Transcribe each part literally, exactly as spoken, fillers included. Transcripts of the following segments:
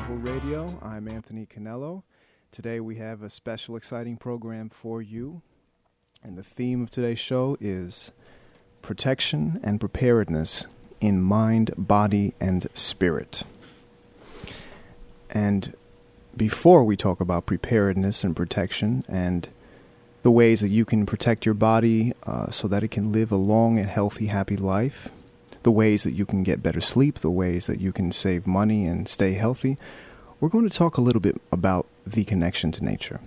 Revival Radio. I'm Anthony Canello. Today we have a special, exciting program for you. And the theme of today's show is protection and preparedness in mind, body, and spirit. And before we talk about preparedness and protection and the ways that you can protect your body uh, so that it can live a long and healthy, happy life, the ways that you can get better sleep, the ways that you can save money and stay healthy, we're going to talk a little bit about the connection to nature.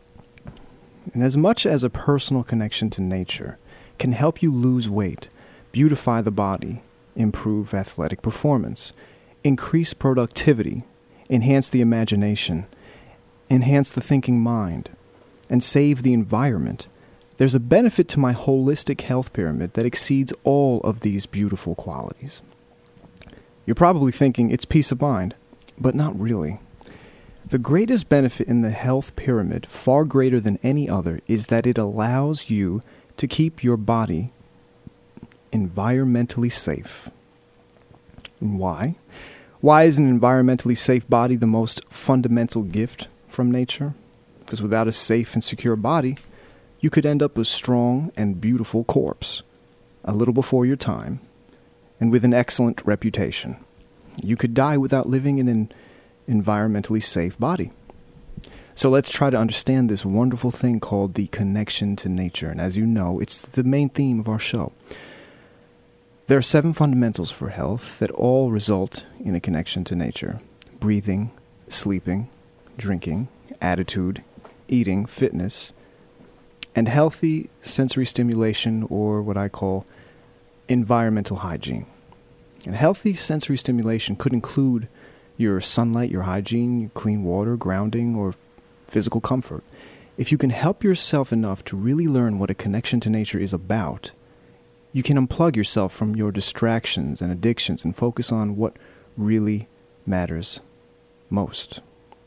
And as much as a personal connection to nature can help you lose weight, beautify the body, improve athletic performance, increase productivity, enhance the imagination, enhance the thinking mind, and save the environment, there's a benefit to my holistic health pyramid that exceeds all of these beautiful qualities. You're probably thinking it's peace of mind, but not really. The greatest benefit in the health pyramid, far greater than any other, is that it allows you to keep your body environmentally safe. And why? Why is an environmentally safe body the most fundamental gift from nature? Because without a safe and secure body, you could end up a strong and beautiful corpse, a little before your time, and with an excellent reputation. You could die without living in an environmentally safe body. So let's try to understand this wonderful thing called the connection to nature. And as you know, it's the main theme of our show. There are seven fundamentals for health that all result in a connection to nature: breathing, sleeping, drinking, attitude, eating, fitness, and healthy sensory stimulation, or what I call environmental hygiene. And healthy sensory stimulation could include your sunlight, your hygiene, your clean water, grounding, or physical comfort. If you can help yourself enough to really learn what a connection to nature is about, you can unplug yourself from your distractions and addictions and focus on what really matters most.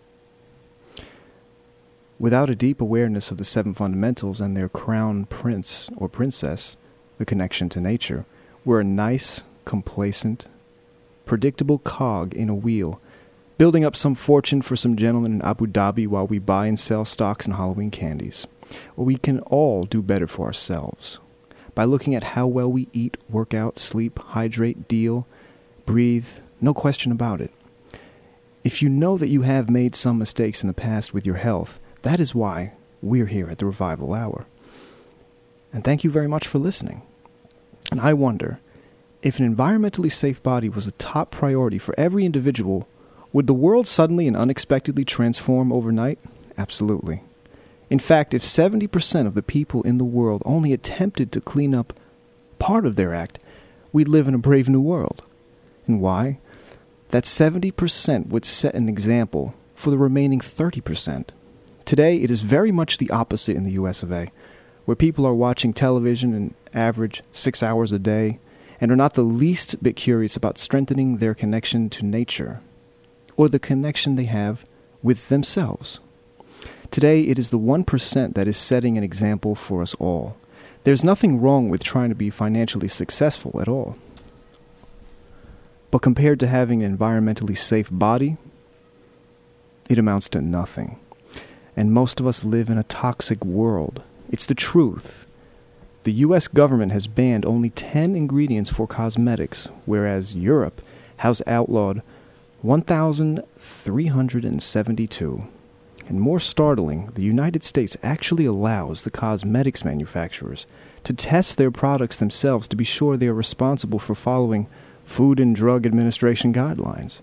Without a deep awareness of the seven fundamentals and their crown prince or princess, the connection to nature, we're a nice, complacent, predictable cog in a wheel, building up some fortune for some gentlemen in Abu Dhabi while we buy and sell stocks and Halloween candies. Or we can all do better for ourselves by looking at how well we eat, work out, sleep, hydrate, deal, breathe, no question about it. If you know that you have made some mistakes in the past with your health, that is why we're here at the Revival Hour. And thank you very much for listening. And I wonder, if an environmentally safe body was a top priority for every individual, would the world suddenly and unexpectedly transform overnight? Absolutely. In fact, if seventy percent of the people in the world only attempted to clean up part of their act, we'd live in a brave new world. And why? That seventy percent would set an example for the remaining thirty percent. Today, it is very much the opposite in the U S of A, where people are watching television an average six hours a day and are not the least bit curious about strengthening their connection to nature or the connection they have with themselves. Today, it is the one percent that is setting an example for us all. There's nothing wrong with trying to be financially successful at all. But compared to having an environmentally safe body, it amounts to nothing. And most of us live in a toxic world. It's the truth. The U S government has banned only ten ingredients for cosmetics, whereas Europe has outlawed one thousand three hundred seventy-two. And more startling, the United States actually allows the cosmetics manufacturers to test their products themselves to be sure they are responsible for following Food and Drug Administration guidelines.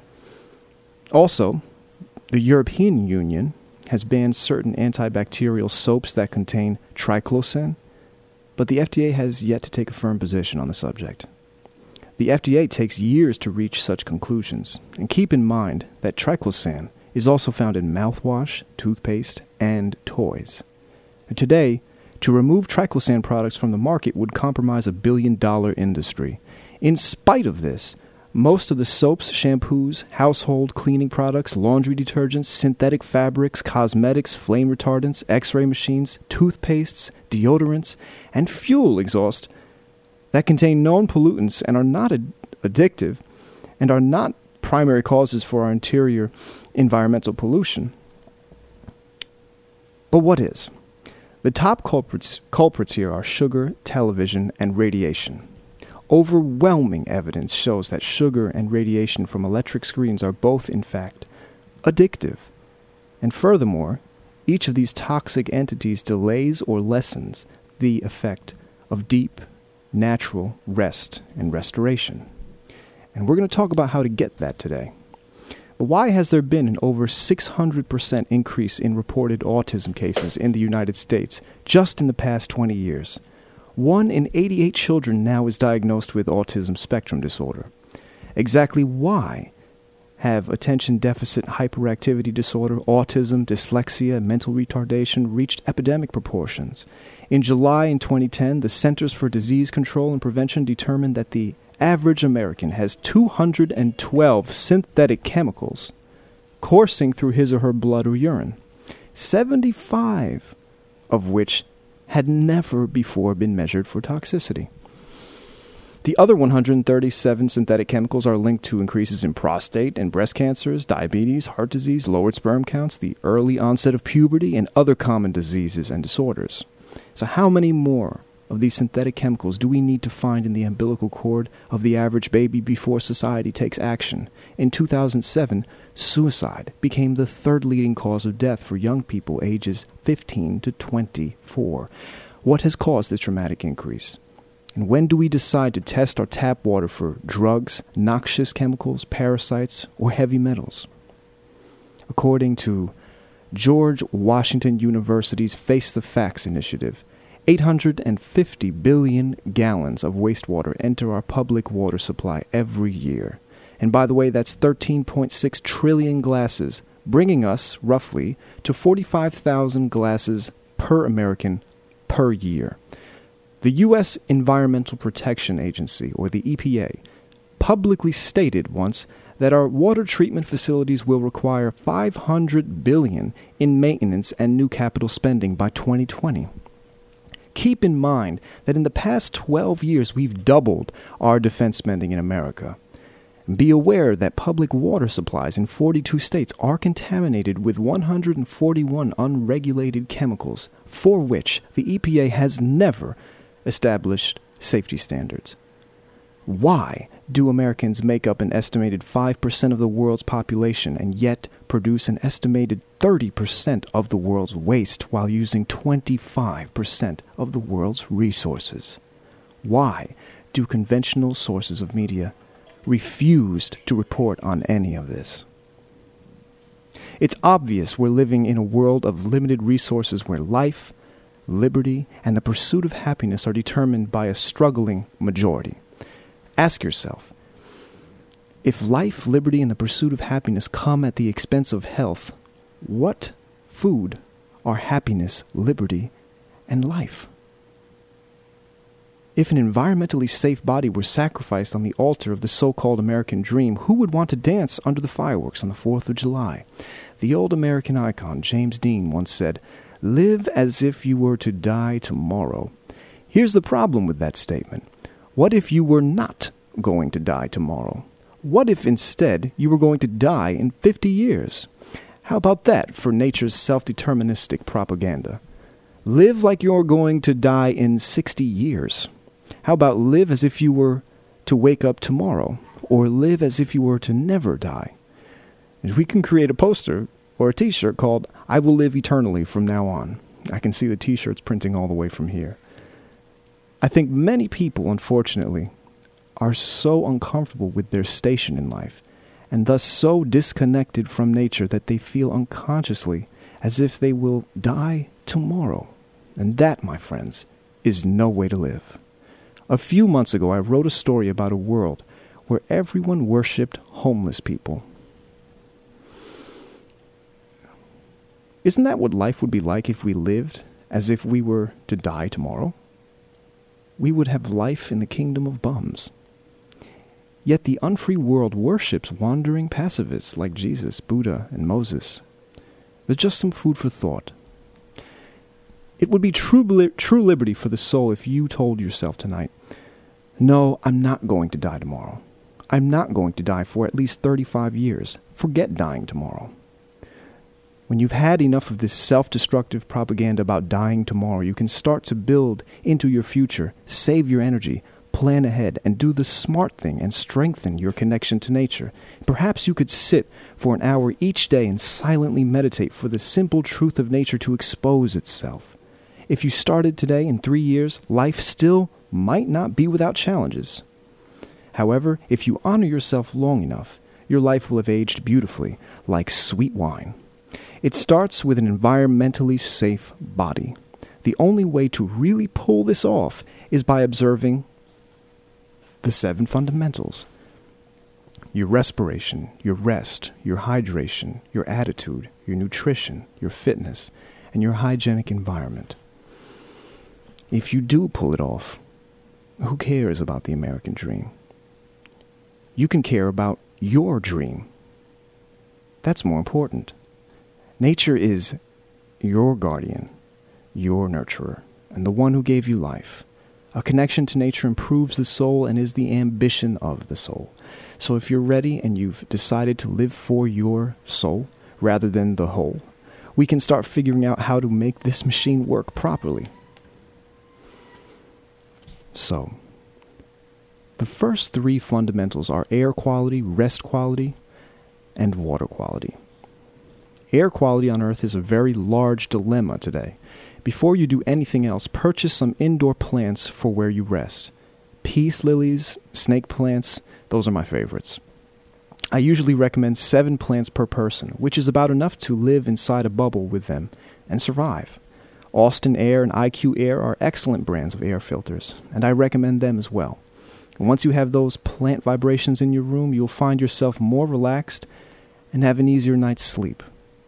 Also, the European Union has banned certain antibacterial soaps that contain triclosan, but the F D A has yet to take a firm position on the subject. The F D A takes years to reach such conclusions, and keep in mind that triclosan is also found in mouthwash, toothpaste, and toys. And today, to remove triclosan products from the market would compromise a billion-dollar industry. In spite of this, most of the soaps, shampoos, household cleaning products, laundry detergents, synthetic fabrics, cosmetics, flame retardants, x-ray machines, toothpastes, deodorants, and fuel exhaust that contain known pollutants and are not ad- addictive and are not primary causes for our interior environmental pollution. But what is? The top culprits, culprits here are sugar, television, and radiation. Overwhelming evidence shows that sugar and radiation from electric screens are both, in fact, addictive. And furthermore, each of these toxic entities delays or lessens the effect of deep, natural rest and restoration. And we're going to talk about how to get that today. But why has there been an over six hundred percent increase in reported autism cases in the United States just in the past twenty years? One in eighty-eight children now is diagnosed with autism spectrum disorder. Exactly why have attention deficit hyperactivity disorder, autism, dyslexia, and mental retardation reached epidemic proportions? In July in twenty ten, the Centers for Disease Control and Prevention determined that the average American has two hundred twelve synthetic chemicals coursing through his or her blood or urine, seventy-five of which had never before been measured for toxicity. The other one hundred thirty-seven synthetic chemicals are linked to increases in prostate and breast cancers, diabetes, heart disease, lowered sperm counts, the early onset of puberty, and other common diseases and disorders. So how many more of these synthetic chemicals do we need to find in the umbilical cord of the average baby before society takes action? In two thousand seven, suicide became the third leading cause of death for young people ages fifteen to twenty-four. What has caused this dramatic increase? And when do we decide to test our tap water for drugs, noxious chemicals, parasites, or heavy metals? According to George Washington University's Face the Facts initiative, eight hundred fifty billion gallons of wastewater enter our public water supply every year. And by the way, that's thirteen point six trillion glasses, bringing us roughly to forty-five thousand glasses per American per year. The U S Environmental Protection Agency, or the E P A, publicly stated once that our water treatment facilities will require five hundred billion dollars in maintenance and new capital spending by twenty twenty. Keep in mind that in the past twelve years, we've doubled our defense spending in America. Be aware that public water supplies in forty-two states are contaminated with one hundred forty-one unregulated chemicals, for which the E P A has never established safety standards. Why do Americans make up an estimated five percent of the world's population and yet produce an estimated thirty percent of the world's waste while using twenty-five percent of the world's resources? Why do conventional sources of media refuse to report on any of this? It's obvious we're living in a world of limited resources where life, liberty, and the pursuit of happiness are determined by a struggling majority. Ask yourself, if life, liberty, and the pursuit of happiness come at the expense of health, what food are happiness, liberty, and life? If an environmentally safe body were sacrificed on the altar of the so-called American dream, who would want to dance under the fireworks on the fourth of July? The old American icon James Dean once said, "Live as if you were to die tomorrow." Here's the problem with that statement. What if you were not going to die tomorrow? What if instead you were going to die in fifty years? How about that for nature's self-deterministic propaganda? Live like you're going to die in sixty years. How about live as if you were to wake up tomorrow, or live as if you were to never die? And we can create a poster or a t-shirt called "I will live eternally from now on." I can see the t-shirts printing all the way from here. I think many people, unfortunately, are so uncomfortable with their station in life, and thus so disconnected from nature that they feel unconsciously as if they will die tomorrow. And that, my friends, is no way to live. A few months ago, I wrote a story about a world where everyone worshipped homeless people. Isn't that what life would be like if we lived as if we were to die tomorrow? We would have life in the kingdom of bums. Yet the unfree world worships wandering pacifists like Jesus, Buddha, and Moses. There's just some food for thought. It would be true, true liberty for the soul if you told yourself tonight, "No, I'm not going to die tomorrow. I'm not going to die for at least thirty-five years. Forget dying tomorrow. When you've had enough of this self-destructive propaganda about dying tomorrow, you can start to build into your future, save your energy, plan ahead, and do the smart thing and strengthen your connection to nature. Perhaps you could sit for an hour each day and silently meditate for the simple truth of nature to expose itself. If you started today, in three years, life still might not be without challenges. However, if you honor yourself long enough, your life will have aged beautifully, like sweet wine. It starts with an environmentally safe body. The only way to really pull this off is by observing the seven fundamentals. Your respiration, your rest, your hydration, your attitude, your nutrition, your fitness, and your hygienic environment. If you do pull it off, who cares about the American dream? You can care about your dream. That's more important. Nature is your guardian, your nurturer, and the one who gave you life. A connection to nature improves the soul and is the ambition of the soul. So if you're ready and you've decided to live for your soul rather than the whole, we can start figuring out how to make this machine work properly. So, the first three fundamentals are air quality, rest quality, and water quality. Air quality on Earth is a very large dilemma today. Before you do anything else, purchase some indoor plants for where you rest. Peace lilies, snake plants, those are my favorites. I usually recommend seven plants per person, which is about enough to live inside a bubble with them and survive. Austin Air and I Q Air are excellent brands of air filters, and I recommend them as well. And once you have those plant vibrations in your room, you'll find yourself more relaxed and have an easier night's sleep.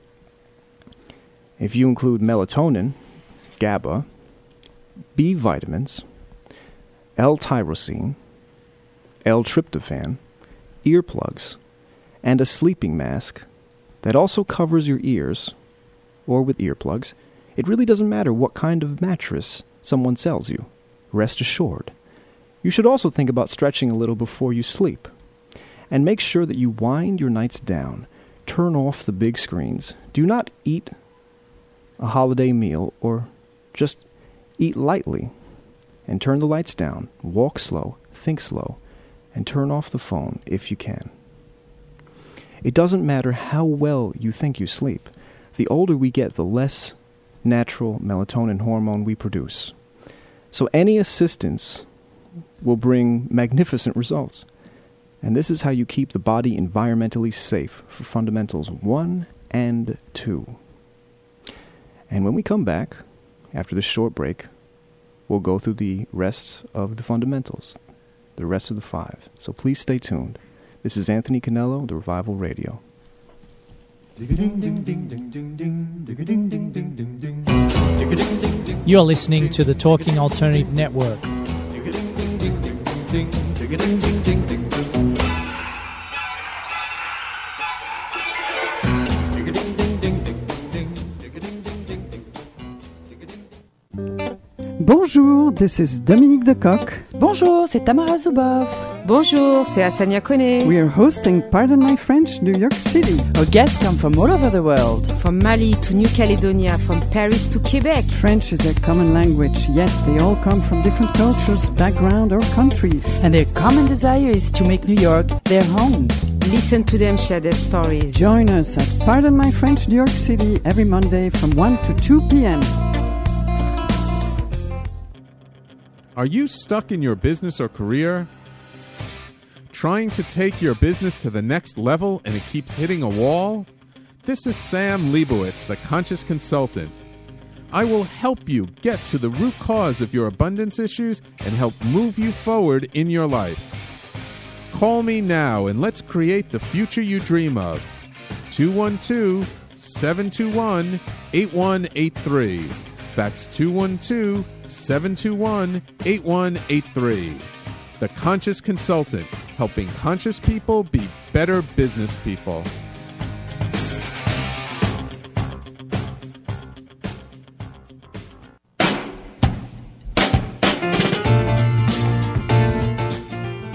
If you include melatonin, GABA, B vitamins, L-tyrosine, L-tryptophan, earplugs, and a sleeping mask that also covers your ears, or with earplugs, it really doesn't matter what kind of mattress someone sells you. Rest assured. You should also think about stretching a little before you sleep. And make sure that you wind your nights down. Turn off the big screens. Do not eat a holiday meal or just eat lightly. And turn the lights down. Walk slow. Think slow. And turn off the phone if you can. It doesn't matter how well you think you sleep. The older we get, the less natural melatonin hormone we produce. So any assistance will bring magnificent results. And this is how you keep the body environmentally safe for fundamentals one and two. And when we come back, after this short break, we'll go through the rest of the fundamentals, the rest of the five. So please stay tuned. This is Anthony Canello, The Revival Radio. You're listening to the Talking Alternative Network. Bonjour, this is Dominique Decoq. Bonjour, c'est Tamara Zuboff. Bonjour, c'est Asania Kone. We are hosting Pardon My French, New York City. Our guests come from all over the world. From Mali to New Caledonia, from Paris to Quebec. French is a common language, yet they all come from different cultures, background, or countries. And their common desire is to make New York their home. Listen to them share their stories. Join us at Pardon My French, New York City every Monday from one to two p.m. Are you stuck in your business or career? Trying to take your business to the next level and it keeps hitting a wall? This is Sam Leibowitz, the Conscious Consultant. I will help you get to the root cause of your abundance issues and help move you forward in your life. Call me now and let's create the future you dream of. two one two, seven two one, eight one eight three. That's two one two, seven two one, eight one eight three. The Conscious Consultant, helping conscious people be better business people.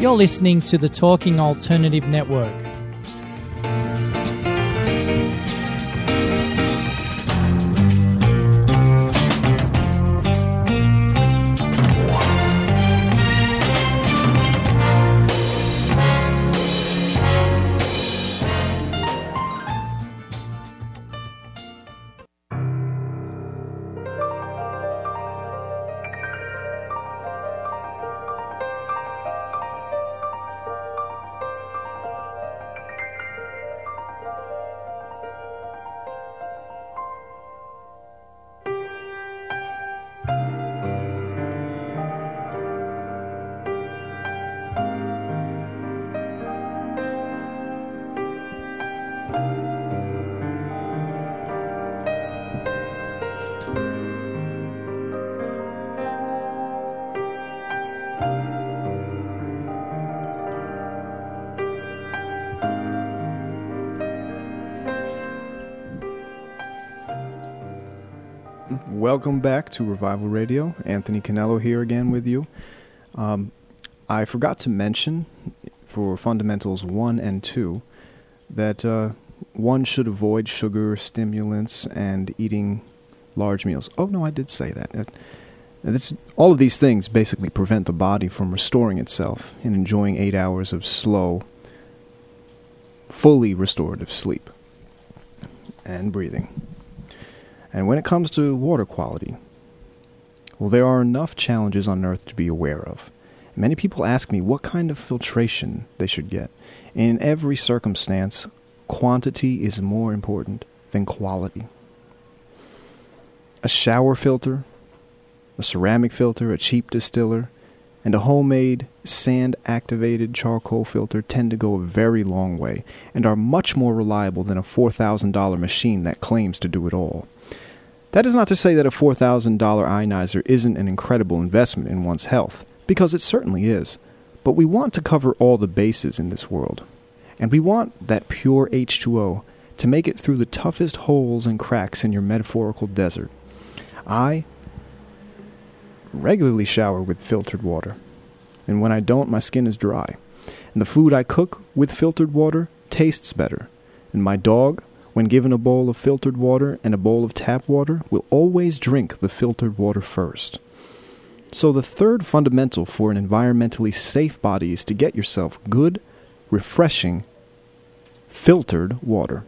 You're listening to the Talking Alternative Network. Welcome back to Revival Radio. Anthony Canello here again with you. Um, I forgot to mention for Fundamentals one and two that uh, one should avoid sugar, stimulants, and eating large meals. Oh, no, I did say that. Uh, this, all of these things basically prevent the body from restoring itself and enjoying eight hours of slow, fully restorative sleep and breathing. And when it comes to water quality, well, there are enough challenges on Earth to be aware of. Many people ask me what kind of filtration they should get. In every circumstance, quantity is more important than quality. A shower filter, a ceramic filter, a cheap distiller, and a homemade sand-activated charcoal filter tend to go a very long way and are much more reliable than a four thousand dollars machine that claims to do it all. That is not to say that a four thousand dollars ionizer isn't an incredible investment in one's health, because it certainly is. But we want to cover all the bases in this world, and we want that pure H two O to make it through the toughest holes and cracks in your metaphorical desert. I regularly shower with filtered water, and when I don't, my skin is dry. And the food I cook with filtered water tastes better, and my dog, when given a bowl of filtered water and a bowl of tap water, will always drink the filtered water first. So the third fundamental for an environmentally safe body is to get yourself good, refreshing, filtered water.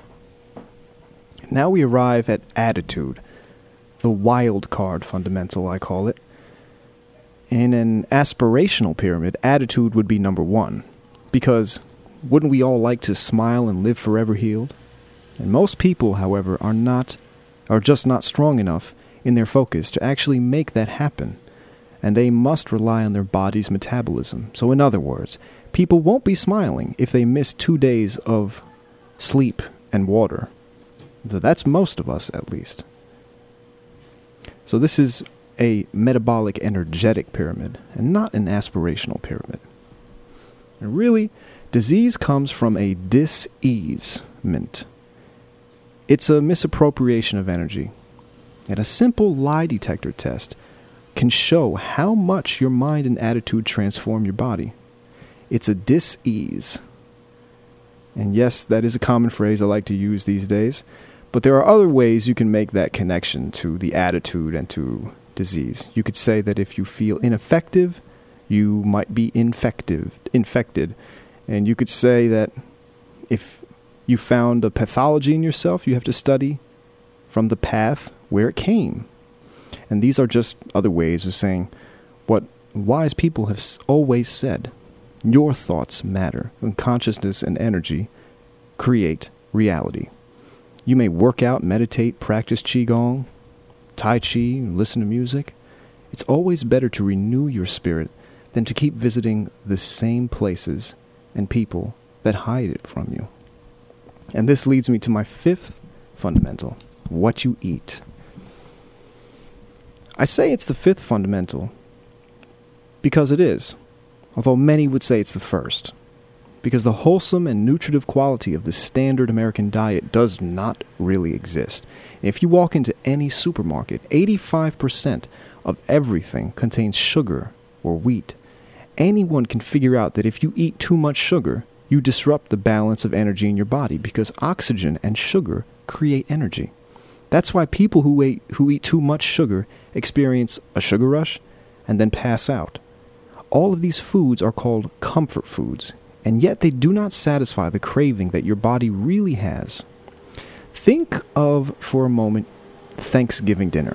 Now we arrive at attitude, the wild card fundamental, I call it. In an aspirational pyramid, attitude would be number one, because wouldn't we all like to smile and live forever healed? And most people, however, are not, are just not strong enough in their focus to actually make that happen. And they must rely on their body's metabolism. So in other words, people won't be smiling if they miss two days of sleep and water. So that's most of us, at least. So this is a metabolic energetic pyramid, and not an aspirational pyramid. And really, disease comes from a dis-easement. It's a misappropriation of energy, and a simple lie detector test can show how much your mind and attitude transform your body. It's a dis-ease. And yes, that is a common phrase I like to use these days, but there are other ways you can make that connection to the attitude and to disease. You could say that if you feel ineffective, you might be infective, infected. And you could say that if you found a pathology in yourself, you have to study from the path where it came. And these are just other ways of saying what wise people have always said. Your thoughts matter, and consciousness and energy create reality. You may work out, meditate, practice Qigong, Tai Chi, listen to music. It's always better to renew your spirit than to keep visiting the same places and people that hide it from you. And this leads me to my fifth fundamental, what you eat. I say it's the fifth fundamental because it is, although many would say it's the first, because the wholesome and nutritive quality of the standard American diet does not really exist. If you walk into any supermarket, eighty-five percent of everything contains sugar or wheat, anyone can figure out that if you eat too much sugar, you disrupt the balance of energy in your body because oxygen and sugar create energy. That's why people who eat, who eat too much sugar experience a sugar rush and then pass out. All of these foods are called comfort foods, and yet they do not satisfy the craving that your body really has. Think of, for a moment, Thanksgiving dinner.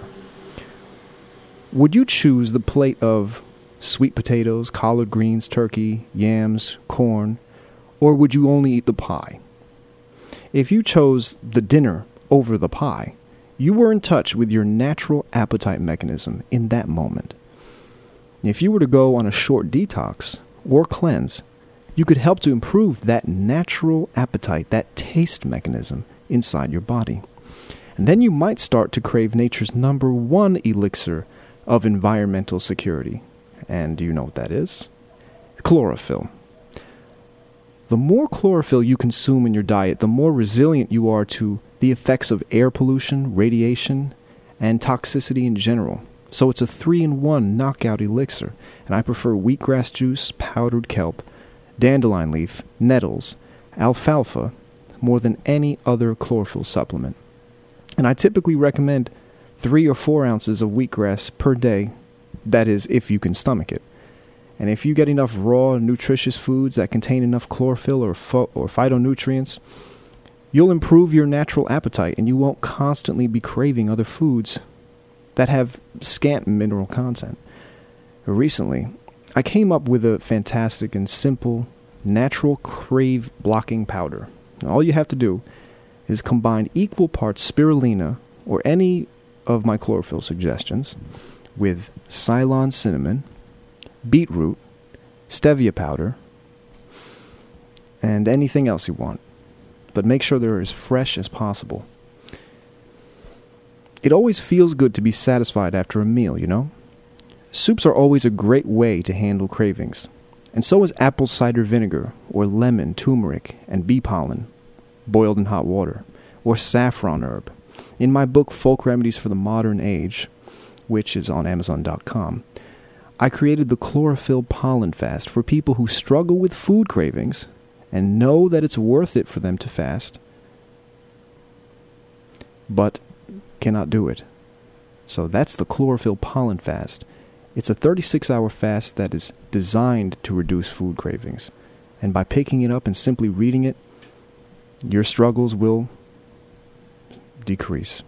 Would you choose the plate of sweet potatoes, collard greens, turkey, yams, corn, or would you only eat the pie? If you chose the dinner over the pie, you were in touch with your natural appetite mechanism in that moment. If you were to go on a short detox or cleanse, you could help to improve that natural appetite, that taste mechanism inside your body. And then you might start to crave nature's number one elixir of environmental security. And do you know what that is? Chlorophyll. The more chlorophyll you consume in your diet, the more resilient you are to the effects of air pollution, radiation, and toxicity in general. So it's a three-in-one knockout elixir, and I prefer wheatgrass juice, powdered kelp, dandelion leaf, nettles, alfalfa, more than any other chlorophyll supplement. And I typically recommend three or four ounces of wheatgrass per day, that is, if you can stomach it. And if you get enough raw, nutritious foods that contain enough chlorophyll or, pho- or phytonutrients, you'll improve your natural appetite and you won't constantly be craving other foods that have scant mineral content. Recently, I came up with a fantastic and simple natural crave blocking powder. Now, all you have to do is combine equal parts spirulina or any of my chlorophyll suggestions with Ceylon cinnamon, beetroot, stevia powder, and anything else you want. But make sure they're as fresh as possible. It always feels good to be satisfied after a meal, you know? Soups are always a great way to handle cravings. And so is apple cider vinegar, or lemon, turmeric, and bee pollen, boiled in hot water, or saffron herb. In my book, Folk Remedies for the Modern Age, which is on Amazon dot com, I created the chlorophyll pollen fast for people who struggle with food cravings and know that it's worth it for them to fast, but cannot do it. So that's the chlorophyll pollen fast. It's a thirty-six hour fast that is designed to reduce food cravings. And by picking it up and simply reading it, your struggles will decrease.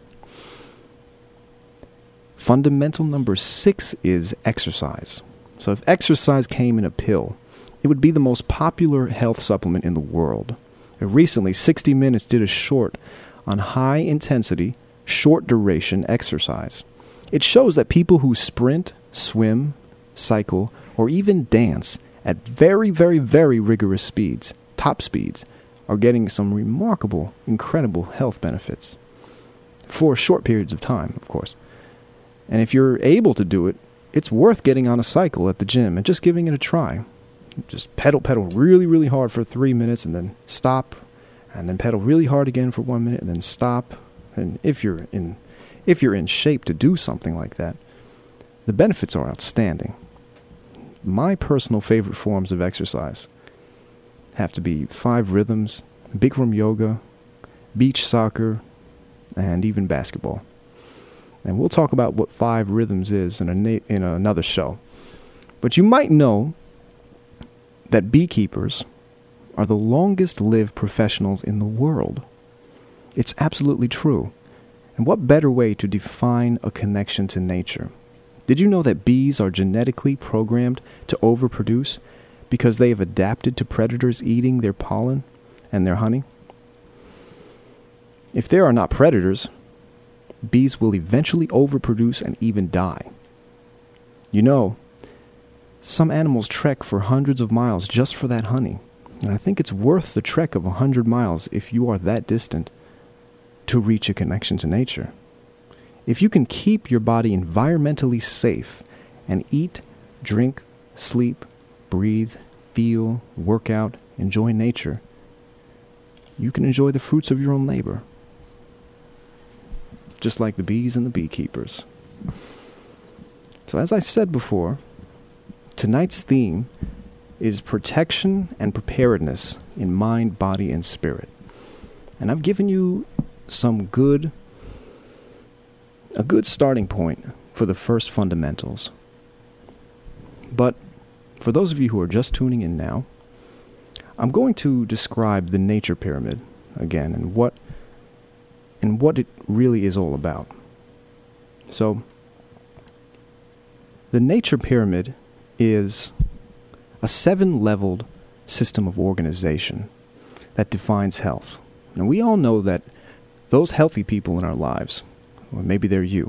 Fundamental number six is exercise. So if exercise came in a pill, it would be the most popular health supplement in the world. Recently, sixty minutes did a short on high-intensity, short-duration exercise. It shows that people who sprint, swim, cycle, or even dance at very, very, very rigorous speeds, top speeds, are getting some remarkable, incredible health benefits. For short periods of time, of course. And if you're able to do it, it's worth getting on a cycle at the gym and just giving it a try. Just pedal, pedal really, really hard for three minutes and then stop. And then pedal really hard again for one minute and then stop. And if you're in, if you're in shape to do something like that, the benefits are outstanding. My personal favorite forms of exercise have to be five rhythms, Bikram yoga, beach soccer, and even basketball. And we'll talk about what five rhythms is in, a na- in another show. But you might know that beekeepers are the longest-lived professionals in the world. It's absolutely true. And what better way to define a connection to nature? Did you know that bees are genetically programmed to overproduce because they have adapted to predators eating their pollen and their honey? If there are not predators, bees will eventually overproduce and even die. You know, some animals trek for hundreds of miles just for that honey. And I think it's worth the trek of a hundred miles if you are that distant to reach a connection to nature. If you can keep your body environmentally safe and eat, drink, sleep, breathe, feel, work out, enjoy nature, you can enjoy the fruits of your own labor. Just like the bees and the beekeepers. So as I said before, tonight's theme is protection and preparedness in mind, body, and spirit. And I've given you some good, a good starting point for the first fundamentals. But for those of you who are just tuning in now, I'm going to describe the nature pyramid again and what and what it really is all about. So, the nature pyramid is a seven-leveled system of organization that defines health. Now, we all know that those healthy people in our lives, or maybe they're you,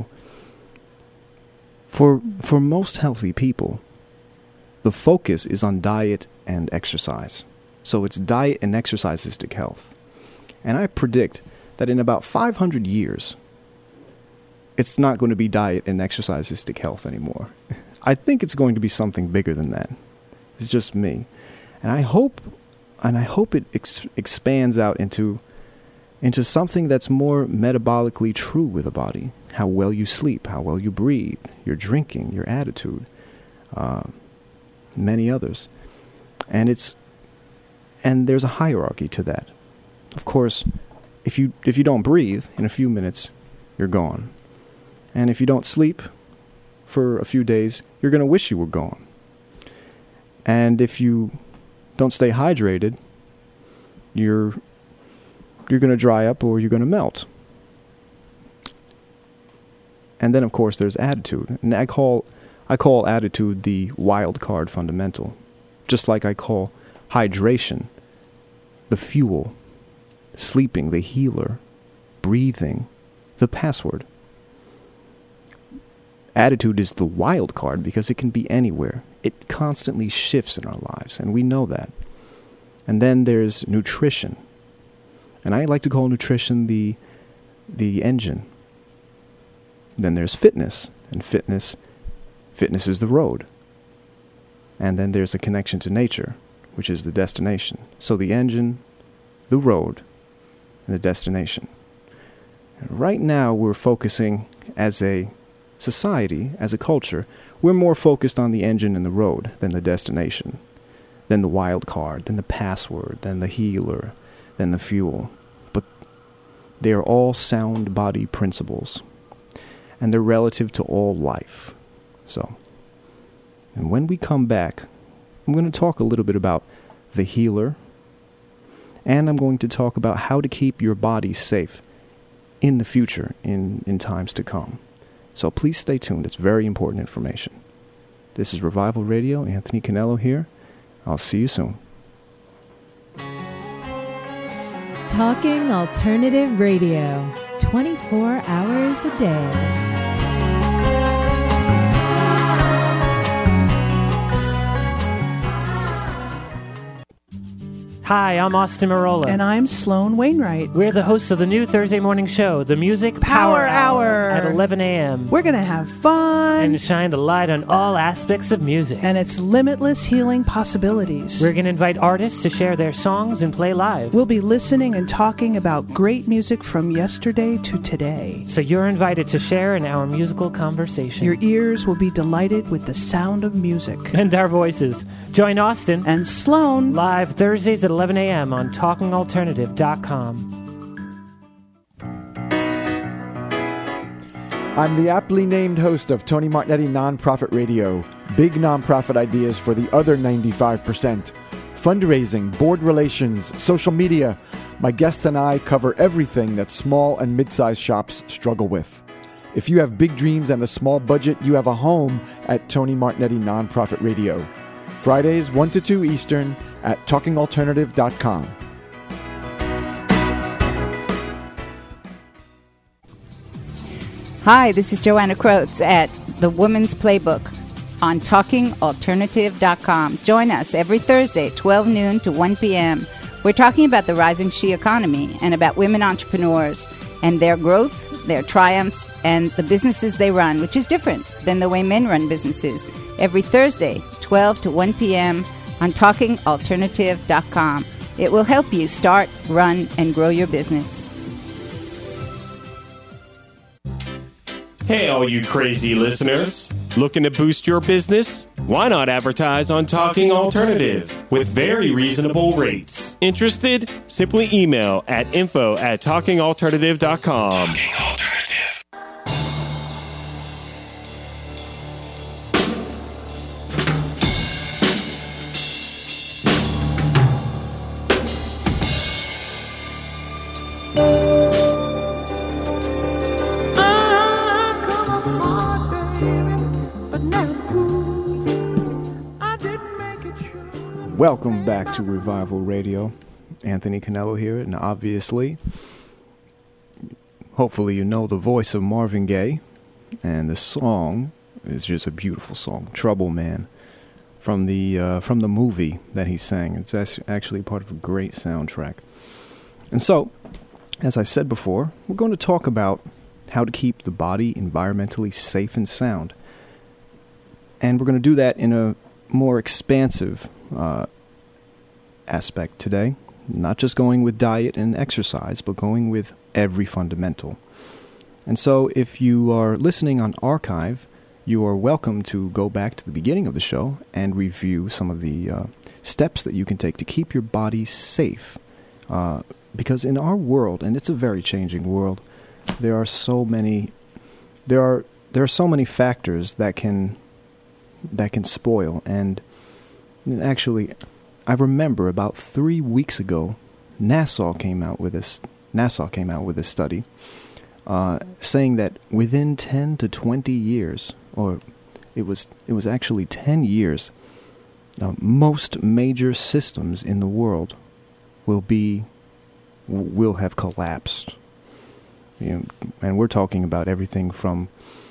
for for most healthy people, the focus is on diet and exercise. So it's diet and exercisistic health. And I predict that in about five hundred years, it's not going to be diet and exercisistic health anymore. I think it's going to be something bigger than that. It's just me. And I hope and I hope it ex- expands out into into something that's more metabolically true with the body. How well you sleep, how well you breathe, your drinking, your attitude, uh, many others. And it's and there's a hierarchy to that. Of course, if you if you don't breathe, in a few minutes, you're gone. And if you don't sleep for a few days, you're going to wish you were gone. And if you don't stay hydrated, you're you're going to dry up or you're going to melt. And then, of course, there's attitude. And I call I call attitude the wild card fundamental. Just like I call hydration the fuel, sleeping the healer, breathing the password. Attitude is the wild card because it can be anywhere. It constantly shifts in our lives, and we know that. And then there's nutrition. And I like to call nutrition the the engine. Then there's fitness, and fitness fitness is the road. And then there's a connection to nature, which is the destination. So the engine, the road, and the destination. And right now we're focusing as a society, as a culture, we're more focused on the engine and the road than the destination, than the wild card, than the password, than the healer, than the fuel. But they are all sound body principles, and they're relative to all life. So, and when we come back, I'm going to talk a little bit about the healer, and I'm going to talk about how to keep your body safe in the future, in, in times to come. So please stay tuned. It's very important information. This is Revival Radio. Anthony Canello here. I'll see you soon. Talking Alternative Radio, twenty-four hours a day. Hi, I'm Austin Marola. And I'm Sloan Wainwright. We're the hosts of the new Thursday morning show, The Music Power, Power Hour. At eleven a.m. We're going to have fun. And shine the light on all aspects of music. And its limitless healing possibilities. We're going to invite artists to share their songs and play live. We'll be listening and talking about great music from yesterday to today. So you're invited to share in our musical conversation. Your ears will be delighted with the sound of music. And our voices. Join Austin and Sloan live Thursdays at eleven a.m. on talking alternative dot com. I'm the aptly named host of Tony Martignetti Nonprofit Radio. Big nonprofit ideas for the other ninety-five percent. Fundraising, board relations, social media. My guests and I cover everything that small and mid-sized shops struggle with. If you have big dreams and a small budget, you have a home at Tony Martignetti Nonprofit Radio. Fridays, one to two Eastern at talking alternative dot com. Hi, this is Joanna Croats at The Woman's Playbook on talking alternative dot com. Join us every Thursday, twelve noon to one p.m. We're talking about the rising she economy and about women entrepreneurs and their growth, their triumphs, and the businesses they run, which is different than the way men run businesses. Every Thursday, twelve to one p.m. on talking alternative dot com. It will help you start, run, and grow your business. Hey, all you crazy listeners. Looking to boost your business? Why not advertise on Talking Alternative with very reasonable rates? Interested? Simply email at info at talking alternative dot com. Talking Alternative. Welcome back to Revival Radio. Anthony Canello here, and obviously, hopefully you know the voice of Marvin Gaye, and the song is just a beautiful song, Trouble Man, from the uh, from the movie that he sang. It's actually part of a great soundtrack. And so, as I said before, we're going to talk about how to keep the body environmentally safe and sound. And we're going to do that in a more expansive uh, aspect today. Not just going with diet and exercise, but going with every fundamental. And so if you are listening on archive, you are welcome to go back to the beginning of the show and review some of the uh, steps that you can take to keep your body safe. Uh, because in our world, and it's a very changing world, there are so many there are there are so many factors that can that can spoil. And actually, I remember about three weeks ago, NASA came out with this. NASA came out with a study uh, saying that within ten to twenty years, or it was it was actually ten years, uh, most major systems in the world will be will have collapsed. You know, and we're talking about everything from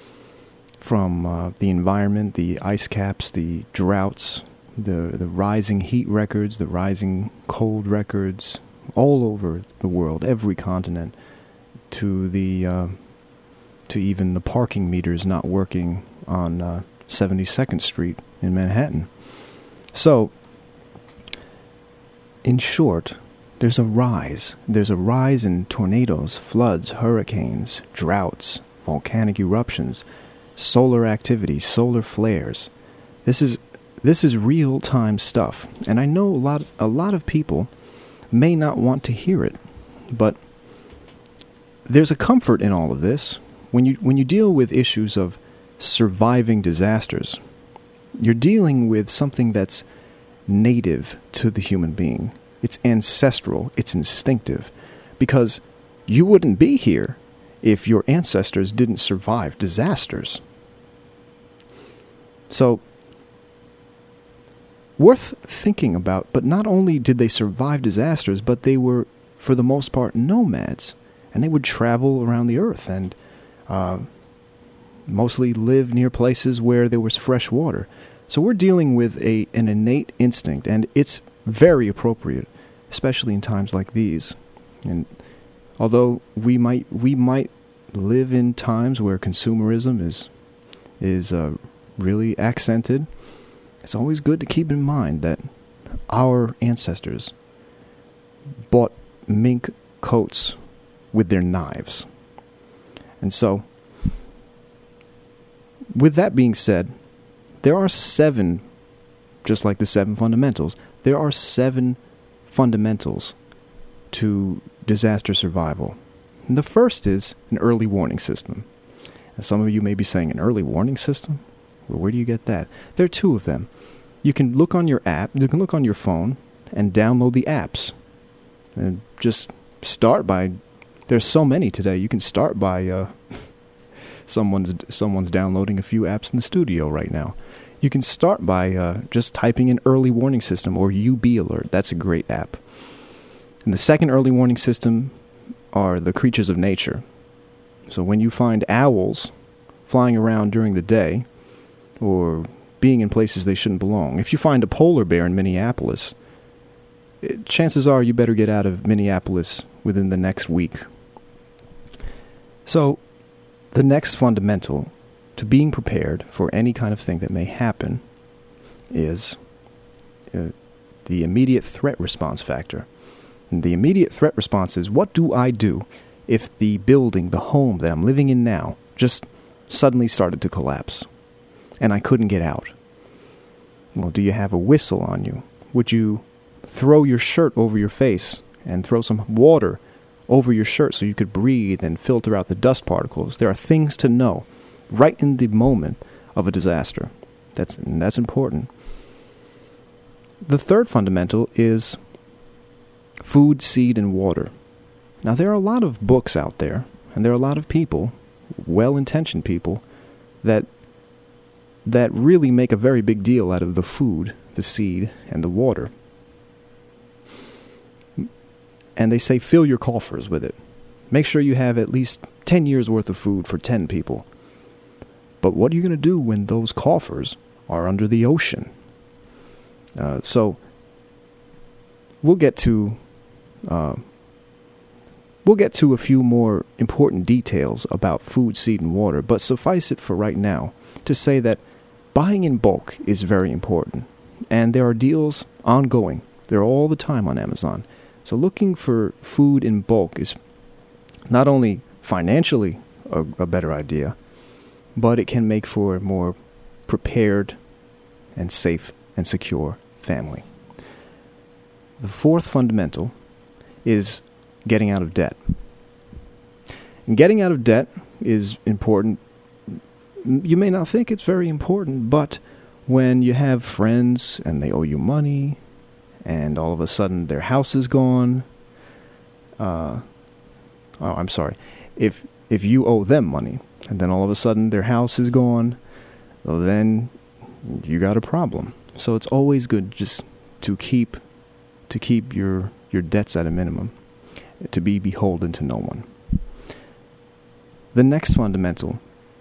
from uh, the environment, the ice caps, the droughts, the the rising heat records, the rising cold records, all over the world, every continent, to the uh, to even the parking meters not working on uh, seventy-second Street in Manhattan. So, in short, there's a rise. There's a rise in tornadoes, floods, hurricanes, droughts, volcanic eruptions, solar activity, solar flares. This is this is real-time stuff, and I know a lot a lot of people may not want to hear it, but there's a comfort in all of this. When you when you deal with issues of surviving disasters, you're dealing with something that's native to the human being. It's ancestral, it's instinctive, because you wouldn't be here if your ancestors didn't survive disasters. So, worth thinking about, but not only did they survive disasters, but they were, for the most part, nomads, and they would travel around the earth and uh, mostly live near places where there was fresh water. So we're dealing with a an innate instinct, and it's very appropriate, especially in times like these. And although we might we might live in times where consumerism is is uh, really accented, it's always good to keep in mind that our ancestors bought mink coats with their knives. And so, with that being said, there are seven, just like the seven fundamentals, there are seven fundamentals to disaster survival. And the first is an early warning system. And some of you may be saying, an early warning system? Well, where do you get that? There are two of them. You can look on your app, you can look on your phone and download the apps. And just start by, there's so many today, you can start by, uh, someone's someone's downloading a few apps in the studio right now. You can start by uh, just typing in early warning system or U B alert. That's a great app. And the second early warning system are the creatures of nature. So when you find owls flying around during the day or being in places they shouldn't belong, if you find a polar bear in Minneapolis, it, chances are you better get out of Minneapolis within the next week. So the next fundamental to being prepared for any kind of thing that may happen is uh, the immediate threat response factor. And the immediate threat response is, what do I do if the building, the home that I'm living in now, just suddenly started to collapse? and I couldn't get out. Well, do you have a whistle on you? Would you throw your shirt over your face and throw some water over your shirt so you could breathe and filter out the dust particles? There are things to know right in the moment of a disaster. That's that's important. The third fundamental is food, seed, and water. Now, there are a lot of books out there, and there are a lot of people, well-intentioned people, that that really make a very big deal out of the food, the seed, and the water. And they say fill your coffers with it. Make sure you have at least ten years worth of food for ten people. But what are you going to do when those coffers are under the ocean? Uh, so we'll get to uh, we'll get to a few more important details about food, seed, and water. But suffice it for right now to say that buying in bulk is very important, and there are deals ongoing. They're all the time on Amazon. So looking for food in bulk is not only financially a, a better idea, but it can make for a more prepared and safe and secure family. The fourth fundamental is getting out of debt. And getting out of debt is important. You may not think it's very important, but when you have friends and they owe you money, and all of a sudden their house is gone, uh, oh, I'm sorry, if if you owe them money, and then all of a sudden their house is gone, well, then you got a problem. So it's always good just to keep to keep your, your debts at a minimum, to be beholden to no one. The next fundamental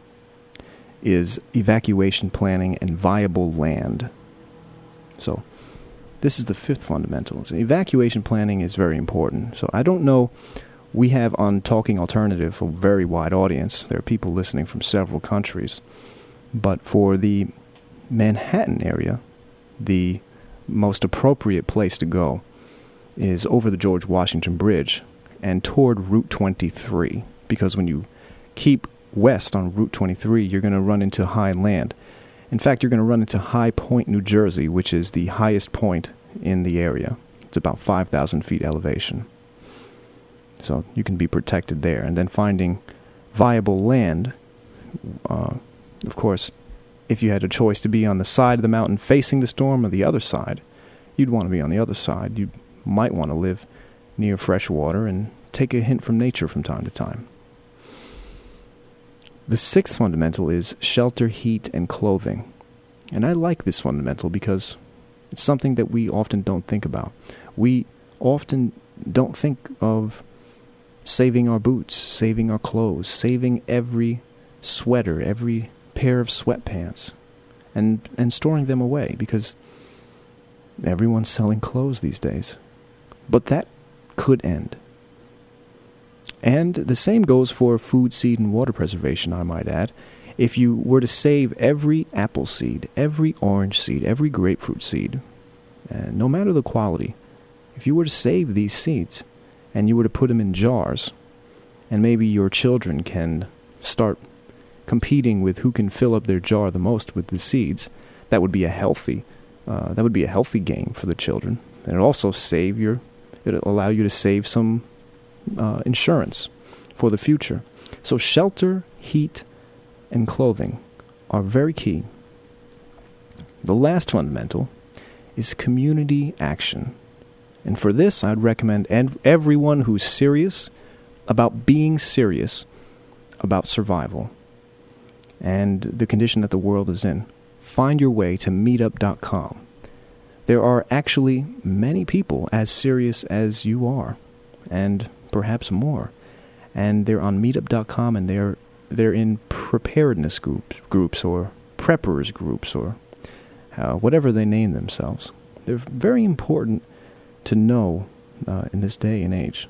is evacuation planning and viable land. So this is the fifth fundamental. So evacuation planning is very important. So I don't know, we have on Talking Alternative a very wide audience. There are people listening from several countries. But for the Manhattan area, the most appropriate place to go is over the George Washington Bridge and toward Route twenty-three. Because when you keep west on Route twenty-three, you're going to run into high land. In fact, you're going to run into High Point, New Jersey, which is the highest point in the area. It's about five thousand feet elevation. So you can be protected there. And then finding viable land, uh, of course, if you had a choice to be on the side of the mountain facing the storm or the other side, you'd want to be on the other side. You might want to live near fresh water and take a hint from nature from time to time. The sixth fundamental is shelter, heat, and clothing. And I like this fundamental because it's something that we often don't think about. We often don't think of saving our boots, saving our clothes, saving every sweater, every pair of sweatpants, and, and storing them away because everyone's selling clothes these days. But that could end. And the same goes for food, seed, and water preservation, I might add. If you were to save every apple seed, every orange seed, every grapefruit seed, uh, no matter the quality, if you were to save these seeds and you were to put them in jars, and maybe your children can start competing with who can fill up their jar the most with the seeds, that would be a healthy, uh, that would be a healthy game for the children. And it'll also save your, it'll allow you to save some Uh, insurance for the future. So shelter, heat, and clothing are very key. The last fundamental is community action. And for this, I'd recommend ev- everyone who's serious about being serious about survival and the condition that the world is in, find your way to meetup dot com. There are actually many people as serious as you are, and perhaps more. And they're on meetup dot com, and they're they're in preparedness groups, groups or preppers groups, or uh, whatever they name themselves. They're very important to know uh, in this day and age.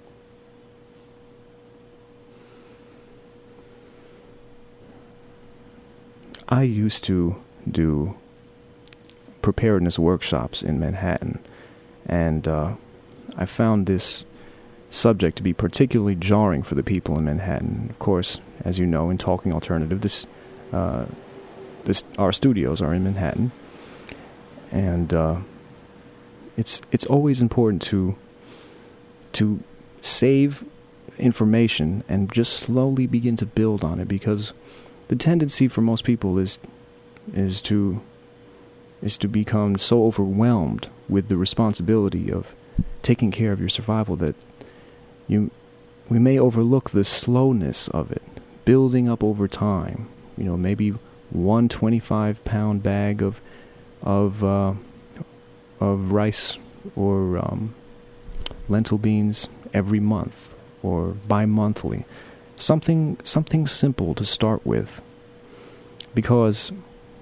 I used to do preparedness workshops in Manhattan, and uh, I found this subject to be particularly jarring for the people in Manhattan. Of course, as you know, in Talking Alternative, this uh, this, our studios are in Manhattan, and uh, it's it's always important to to save information and just slowly begin to build on it, because the tendency for most people is is to is to become so overwhelmed with the responsibility of taking care of your survival that you we may overlook the slowness of it building up over time. You know, maybe one twenty-five pound bag of of uh, of rice or um, lentil beans every month or bi-monthly. Something something simple to start with, because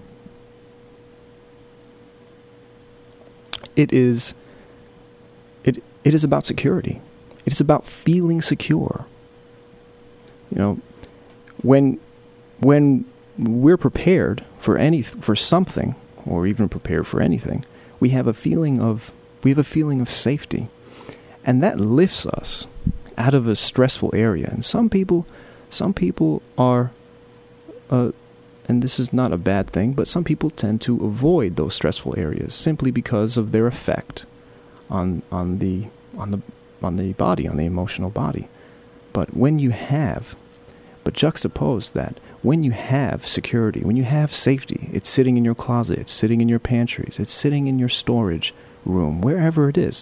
it is it it is about security. It is about feeling secure. You know, when when we're prepared for any for something, or even prepared for anything, we have a feeling of we have a feeling of safety, and that lifts us out of a stressful area. And some people, some people are, uh, and this is not a bad thing, but some people tend to avoid those stressful areas simply because of their effect on on the on the on the body, on the emotional body. But when you have, but juxtapose that, when you have security, when you have safety, it's sitting in your closet, it's sitting in your pantries, it's sitting in your storage room, wherever it is,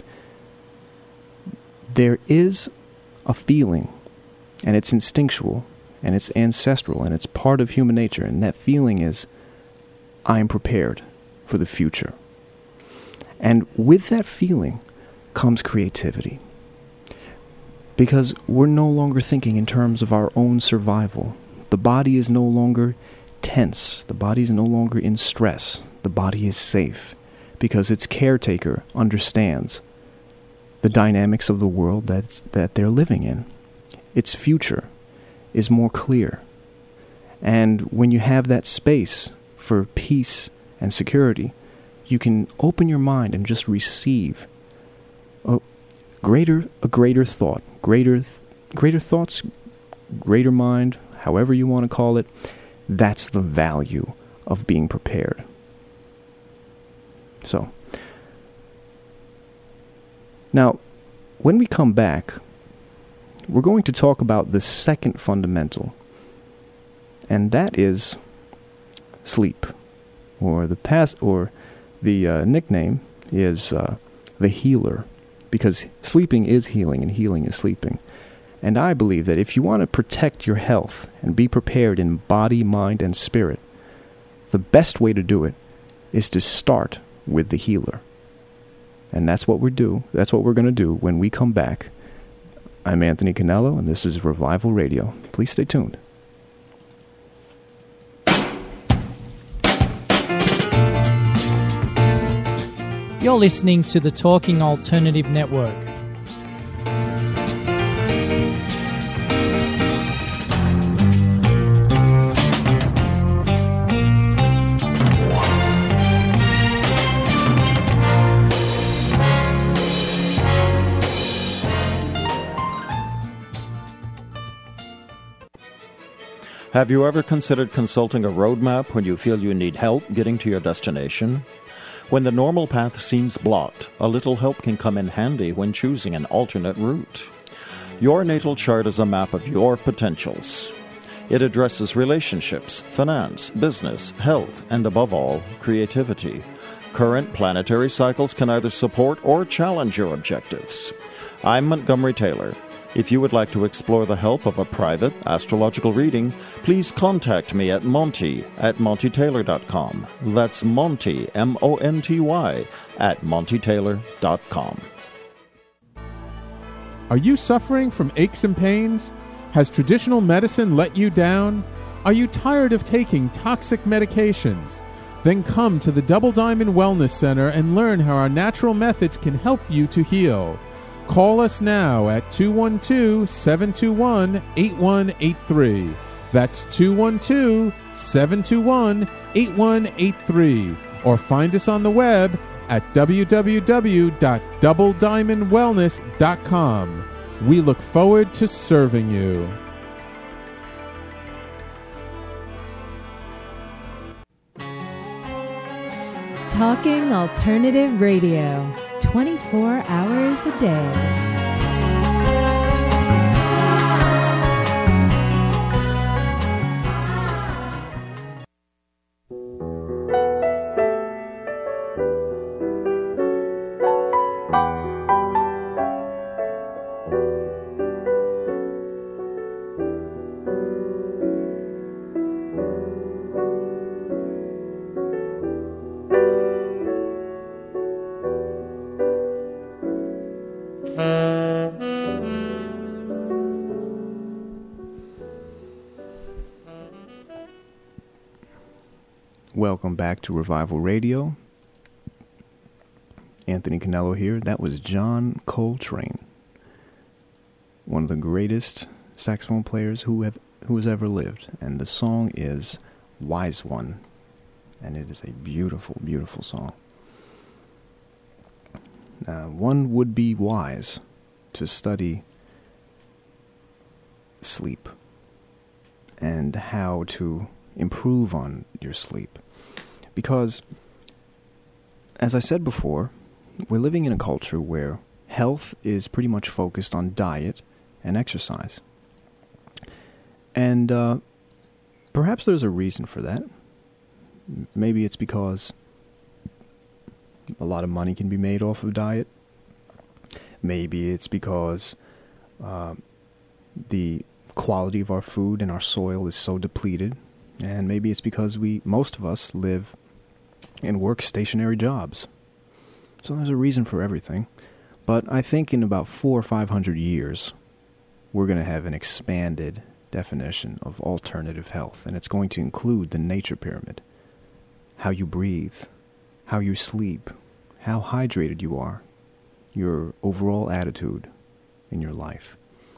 there is a feeling, and it's instinctual, and it's ancestral, and it's part of human nature, and that feeling is, I'm prepared for the future. And with that feeling comes creativity, because we're no longer thinking in terms of our own survival. The body is no longer tense. The body is no longer in stress. The body is safe, because its caretaker understands the dynamics of the world that's, that they're living in. Its future is more clear. And when you have that space for peace and security, you can open your mind and just receive a greater, a greater thought, greater, th- greater thoughts, greater mind, however you want to call it. That's the value of being prepared. So, now, when we come back, we're going to talk about the second fundamental, and that is sleep, or the past, or the uh, nickname is uh, the healer, because sleeping is healing and healing is sleeping. And I believe that if you want to protect your health and be prepared in body, mind, and spirit, the best way to do it is to start with the healer. And that's what we do. That's what we're going to do when we come back. I'm Anthony Canello, and this is Revival Radio. Please stay tuned. You're listening to the Talking Alternative Network. Have you ever considered consulting a roadmap when you feel you need help getting to your destination? When the normal path seems blocked, a little help can come in handy when choosing an alternate route. Your natal chart is a map of your potentials. It addresses relationships, finance, business, health, and above all, creativity. Current planetary cycles can either support or challenge your objectives. I'm Montgomery Taylor. If you would like to explore the help of a private astrological reading, please contact me at Monty at Monty Taylor dot com. That's Monty, M O N T Y, at Monty Taylor dot com. Are you suffering from aches and pains? Has traditional medicine let you down? Are you tired of taking toxic medications? Then come to the Double Diamond Wellness Center and learn how our natural methods can help you to heal. Call us now at two one two, seven two one, eight one eight three. That's two one two, seven two one, eight one eight three. Or find us on the web at w w w dot double diamond wellness dot com. We look forward to serving you. Talking Alternative Radio, twenty-four hours a day. Welcome back to Revival Radio. Anthony Canello here. That was John Coltrane, one of the greatest saxophone players who have who has ever lived. And the song is Wise One. And it is a beautiful, beautiful song. Uh, one would be wise to study sleep and how to improve on your sleep. Because, as I said before, we're living in a culture where health is pretty much focused on diet and exercise. And uh, perhaps there's a reason for that. Maybe it's because a lot of money can be made off of diet. Maybe it's because uh, the quality of our food and our soil is so depleted. And maybe it's because we, most of us, live and work stationary jobs. So there's a reason for everything. But I think in about four or five hundred years, we're going to have an expanded definition of alternative health. And it's going to include the nature pyramid. How you breathe, how you sleep, how hydrated you are, your overall attitude in your life,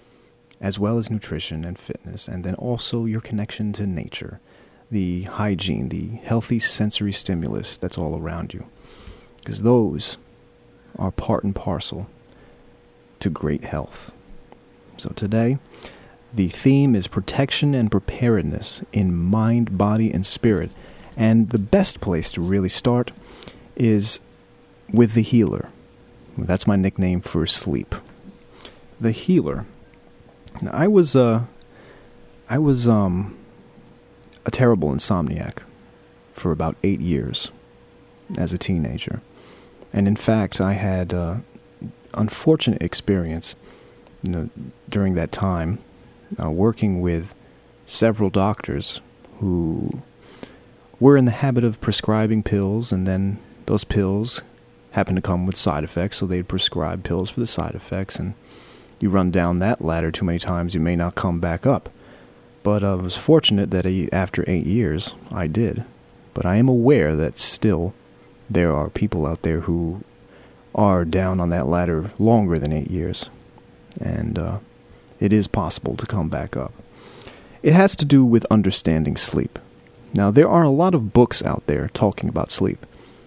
as well as nutrition and fitness, and then also your connection to nature. The hygiene, the healthy sensory stimulus that's all around you. Because those are part and parcel to great health. So today, the theme is protection and preparedness in mind, body, and spirit. And the best place to really start is with the healer. That's my nickname for sleep. The healer. Now, I was, uh, I was, um... a terrible insomniac for about eight years as a teenager. And in fact, I had uh, unfortunate experience you know, during that time uh, working with several doctors who were in the habit of prescribing pills, and then those pills happened to come with side effects, so they'd prescribe pills for the side effects, and you run down that ladder too many times, you may not come back up. But I was fortunate that after eight years, I did. But I am aware that still there are people out there who are down on that ladder longer than eight years. And uh, it is possible to come back up. It has to do with understanding sleep. Now, there are a lot of books out there talking about sleep.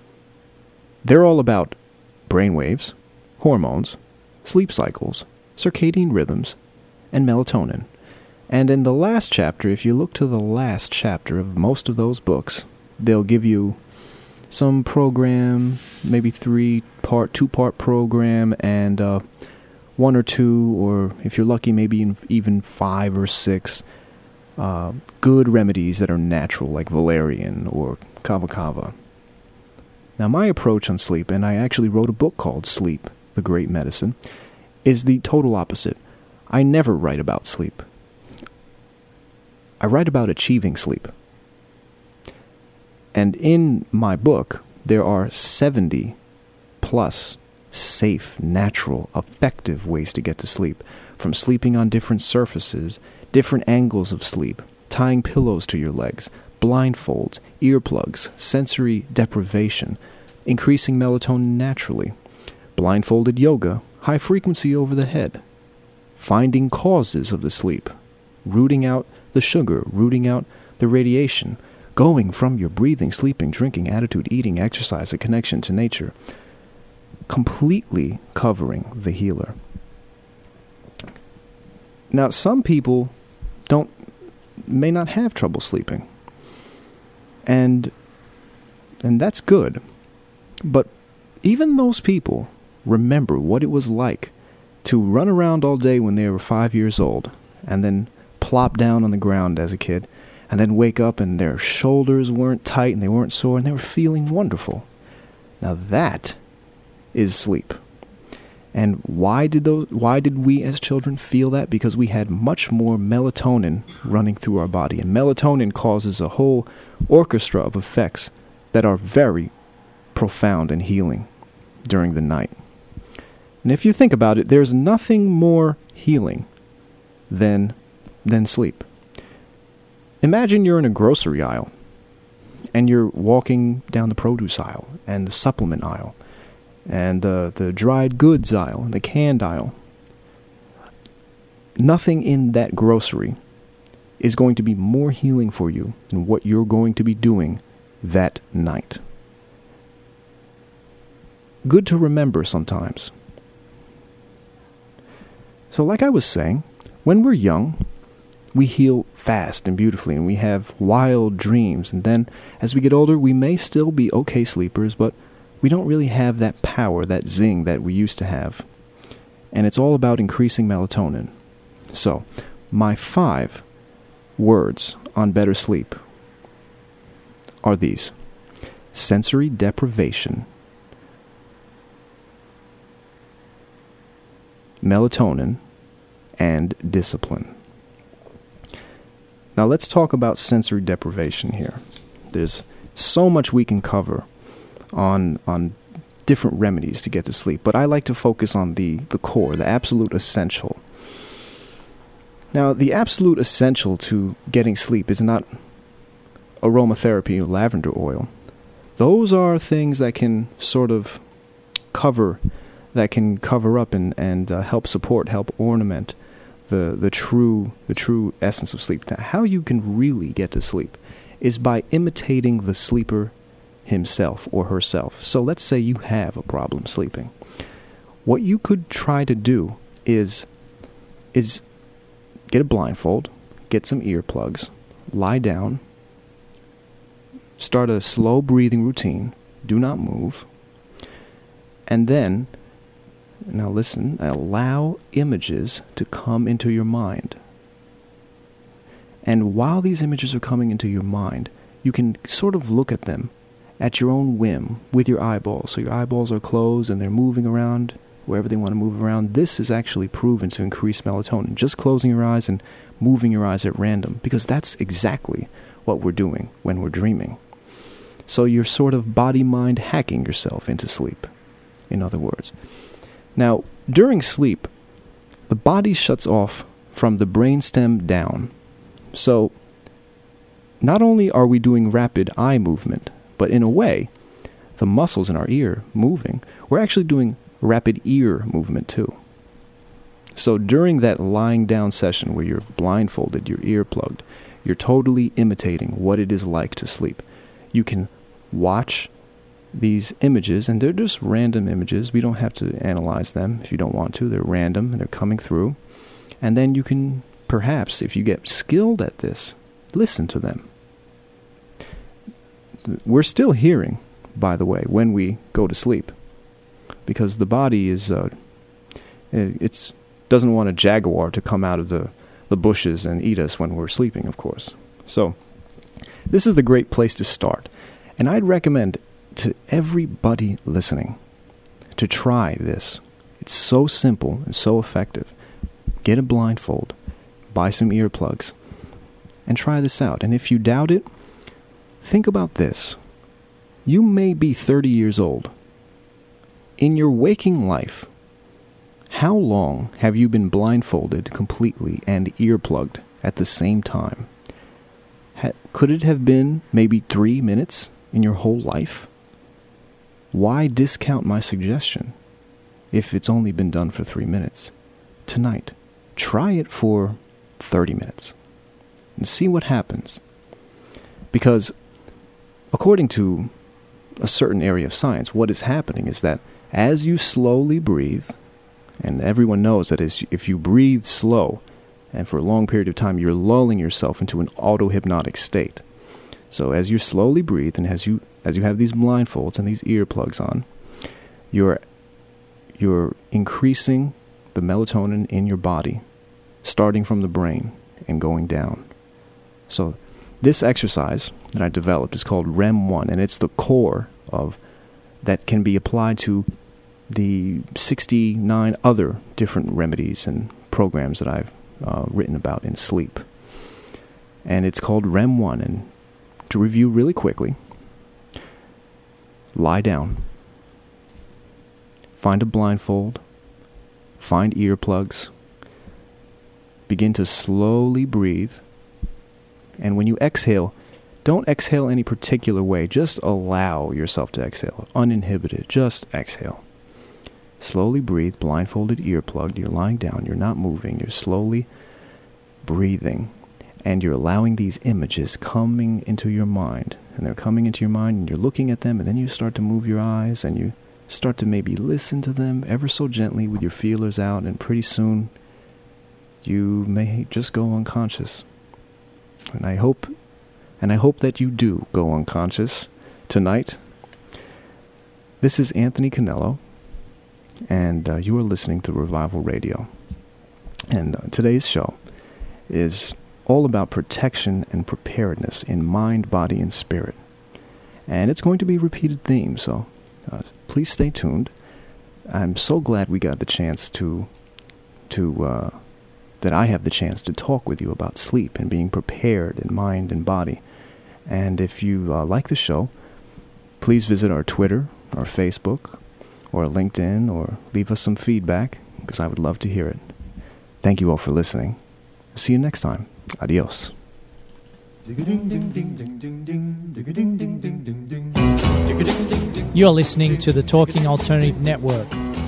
They're all about brainwaves, hormones, sleep cycles, circadian rhythms, and melatonin. And in the last chapter, if you look to the last chapter of most of those books, they'll give you some program, maybe three-part, two-part program, and uh, one or two, or if you're lucky, maybe even five or six uh, good remedies that are natural, like valerian or kava kava. Now, my approach on sleep, and I actually wrote a book called Sleep, the Great Medicine, is the total opposite. I never write about sleep. I write about achieving sleep. And in my book, there are seventy plus safe, natural, effective ways to get to sleep. From sleeping on different surfaces, different angles of sleep, tying pillows to your legs, blindfolds, earplugs, sensory deprivation, increasing melatonin naturally, blindfolded yoga, high frequency over the head, finding causes of the sleep, rooting out the sugar, rooting out the radiation, going from your breathing, sleeping, drinking, attitude, eating, exercise, a connection to nature, completely covering the healer. Now, some people don't, may not have trouble sleeping, and and that's good. But even those people remember what it was like to run around all day when they were five years old and then plop down on the ground as a kid and then wake up and their shoulders weren't tight and they weren't sore and they were feeling wonderful. Now that is sleep. And why did those why did we as children feel that? Because we had much more melatonin running through our body, and melatonin causes a whole orchestra of effects that are very profound and healing during the night. And if you think about it, there's nothing more healing than than sleep. Imagine you're in a grocery aisle and you're walking down the produce aisle and the supplement aisle and the, the dried goods aisle and the canned aisle. Nothing in that grocery is going to be more healing for you than what you're going to be doing that night. Good to remember sometimes. So like I was saying, when we're young, we heal fast and beautifully, and we have wild dreams. And then, as we get older, we may still be okay sleepers, but we don't really have that power, that zing that we used to have. And it's all about increasing melatonin. So, my five words on better sleep are these: sensory deprivation, melatonin, and discipline. Now let's talk about sensory deprivation here. There's so much we can cover on on different remedies to get to sleep, but I like to focus on the, the core, the absolute essential. Now, the absolute essential to getting sleep is not aromatherapy or lavender oil. Those are things that can sort of cover, that can cover up and, and uh, help support, help ornament the the true the true essence of sleep. Now, how you can really get to sleep is by imitating the sleeper himself or herself. So let's say you have a problem sleeping. What you could try to do is is get a blindfold, get some earplugs, lie down, start a slow breathing routine, do not move, and then, now listen, allow images to come into your mind. And while these images are coming into your mind, you can sort of look at them at your own whim with your eyeballs. So your eyeballs are closed and they're moving around wherever they want to move around. This is actually proven to increase melatonin. Just closing your eyes and moving your eyes at random, because that's exactly what we're doing when we're dreaming. So you're sort of body-mind hacking yourself into sleep, in other words. Now, during sleep, the body shuts off from the brainstem down. So, not only are we doing rapid eye movement, but in a way, the muscles in our ear moving, we're actually doing rapid ear movement too. So during that lying down session where you're blindfolded, your ear plugged, you're totally imitating what it is like to sleep. You can watch these images, and they're just random images. We don't have to analyze them if you don't want to. They're random, and they're coming through. And then you can, perhaps, if you get skilled at this, listen to them. We're still hearing, by the way, when we go to sleep, because the body is, uh, it's doesn't want a jaguar to come out of the, the bushes and eat us when we're sleeping, of course. So, this is the great place to start. And I'd recommend to everybody listening to try this. It's so simple and so effective. Get a blindfold, buy some earplugs, and try this out. And if you doubt it, think about this. You may be thirty years old. In your waking life, how long have you been blindfolded completely and earplugged at the same time? Ha- could it have been maybe three minutes in your whole life? Why discount my suggestion if it's only been done for three minutes? Tonight, try it for thirty minutes and see what happens. Because according to a certain area of science, what is happening is that as you slowly breathe, and everyone knows that as if you breathe slow and for a long period of time, you're lulling yourself into an auto-hypnotic state. So as you slowly breathe and as you as you have these blindfolds and these earplugs on, you're you're increasing the melatonin in your body, starting from the brain and going down. So this exercise that I developed is called R E M one, and it's the core of that can be applied to the sixty-nine other different remedies and programs that I've uh, written about in sleep. And it's called R E M one. And to review really quickly, lie down, find a blindfold, find earplugs, begin to slowly breathe, and when you exhale, don't exhale any particular way. Just allow yourself to exhale, uninhibited. Just exhale. Slowly breathe, blindfolded, earplugged. You're lying down. You're not moving. You're slowly breathing. And you're allowing these images coming into your mind. And they're coming into your mind, and you're looking at them, and then you start to move your eyes, and you start to maybe listen to them ever so gently with your feelers out, and pretty soon you may just go unconscious. And I hope, and I hope that you do go unconscious tonight. This is Anthony Canello, and uh, you are listening to Revival Radio. And uh, today's show is all about protection and preparedness in mind, body, and spirit. And it's going to be a repeated theme, so uh, please stay tuned. I'm so glad we got the chance to, to uh, that I have the chance to talk with you about sleep and being prepared in mind and body. And if you uh, like the show, please visit our Twitter, our Facebook, or LinkedIn, or leave us some feedback, because I would love to hear it. Thank you all for listening. See you next time. Adios. You're listening to the Talking Alternative Network.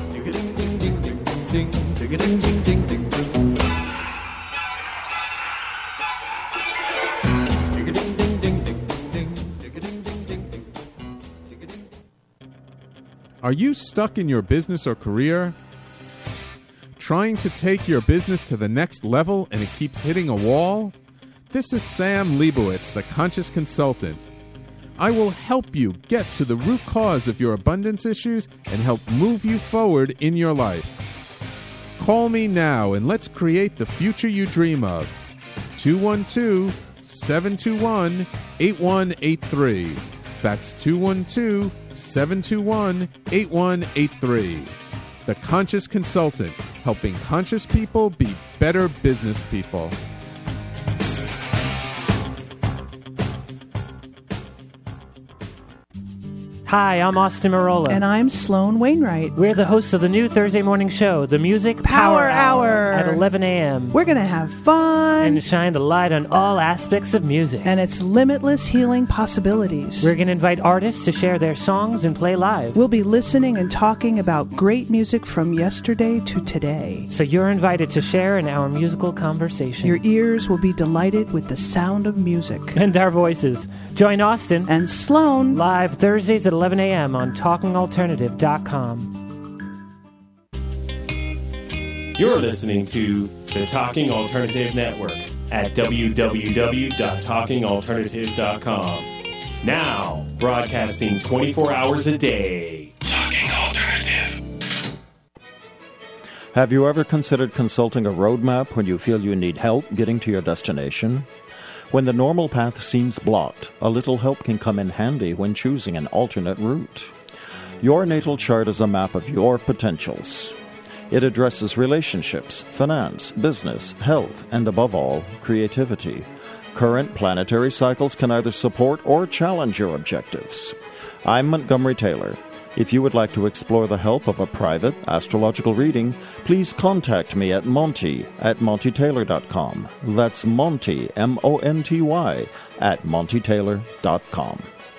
Are you stuck in your business or career? Trying to take your business to the next level and it keeps hitting a wall? This is Sam Leibowitz, the Conscious Consultant. I will help you get to the root cause of your abundance issues and help move you forward in your life. Call me now and let's create the future you dream of. two one two, seven two one, eight one eight three. That's two one two, seven two one, eight one eight three. The Conscious Consultant, helping conscious people be better business people. Hi, I'm Austin Marola. And I'm Sloan Wainwright. We're the hosts of the new Thursday morning show, The Music Power, Power Hour. Hour, at eleven a.m. We're going to have fun. And shine the light on all aspects of music. And its limitless healing possibilities. We're going to invite artists to share their songs and play live. We'll be listening and talking about great music from yesterday to today. So you're invited to share in our musical conversation. Your ears will be delighted with the sound of music. And our voices. Join Austin and Sloan live Thursdays at eleven a.m. on talking alternative dot com. You're listening to the Talking Alternative Network at w w w dot talking alternative dot com. Now, broadcasting twenty-four hours a day. Talking Alternative. Have you ever considered consulting a roadmap when you feel you need help getting to your destination? When the normal path seems blocked, a little help can come in handy when choosing an alternate route. Your natal chart is a map of your potentials. It addresses relationships, finance, business, health, and above all, creativity. Current planetary cycles can either support or challenge your objectives. I'm Montgomery Taylor. If you would like to explore the help of a private astrological reading, please contact me at Monty at monty taylor dot com. That's Monty, M O N T Y, at monty taylor dot com.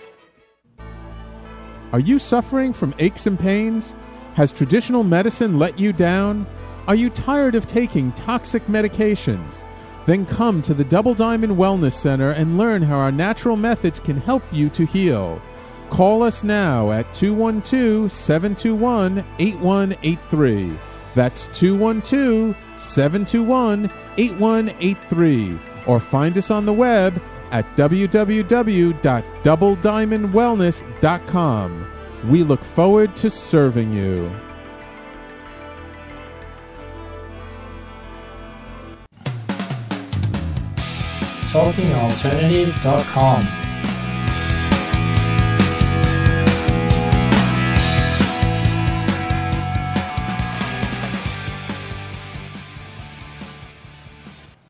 Are you suffering from aches and pains? Has traditional medicine let you down? Are you tired of taking toxic medications? Then come to the Double Diamond Wellness Center and learn how our natural methods can help you to heal. Call us now at two one two, seven two one, eight one eight three. That's two one two, seven two one, eight one eight three. Or find us on the web at w w w dot double diamond wellness dot com. We look forward to serving you. talking alternative dot com